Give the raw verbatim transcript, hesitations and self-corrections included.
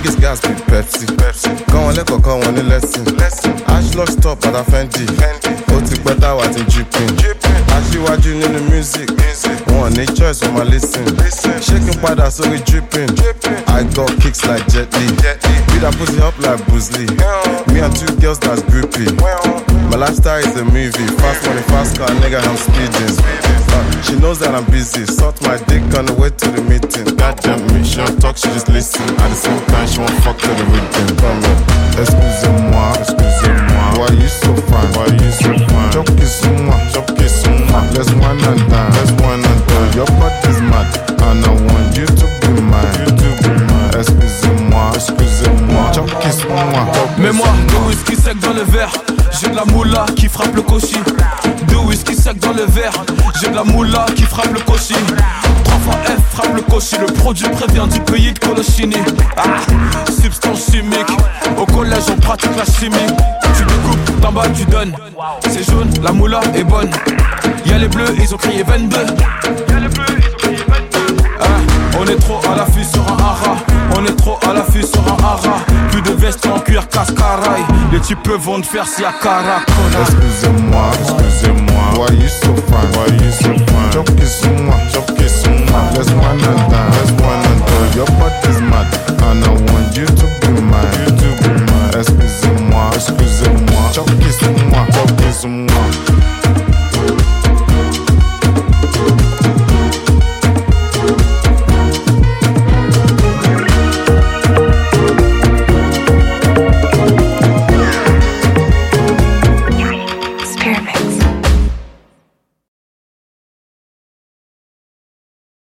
Niggas gas be Pepsi. Pepsi. Quand on les coco, on est lesson. Ash lost stop à la Fendi. Ó ti pẹ́ táwa ti dripping. Aṣíwájú nínú music. Wọ́n ní choice on my listen. Shaking padà sórí dripping. I got kicks like Jet Li. Beat that pussy up like Bruce Lee. Me and two girls that's groupie. My lifestyle is a movie. Fast money, fast car, nigga, I'm speeding. Uh, she knows that I'm busy. Suck my dick on the way to the meeting. Goddamn me, she don't talk, she just listen. At the same time, she won't fuck to the rhythm. Come on, excusez-moi, excusez-moi. Why you so fine? Why you so fine? Chop kiss moi, chop kiss moi. Let's one and done, let's one and done. Your body's mad, and I want you to be mine. You to be mine. Excusez-moi, excusez-moi. Chop kiss moi. Mets-moi deux whisky sec dans le verre. J'ai de la moula qui frappe le cochi. Deux whisky sec dans le verre. J'ai de la moula qui frappe le cochi. Trois fois F frappe le cochi. Le produit prévient du pays de Colochini. Ah, substance chimique. Au collège on pratique la chimie. Tu découpes, d'en bas tu donnes. C'est jaune, la moula est bonne. Y'a les bleus, ils ont crié vingt-deux. Y'a les bleus, ils ont crié vingt-deux. Ah, on est trop à l'affût sur un hara. On est trop à l'affût sur un hara. Plus de vestes en cuir cascaraï. Les types vont te faire si à Caracona. Excusez-moi, excusez-moi. Why you so fine? Why you so fine? Chop kiss moi, chop kiss moi. Let's one and done, let's one and done. Your body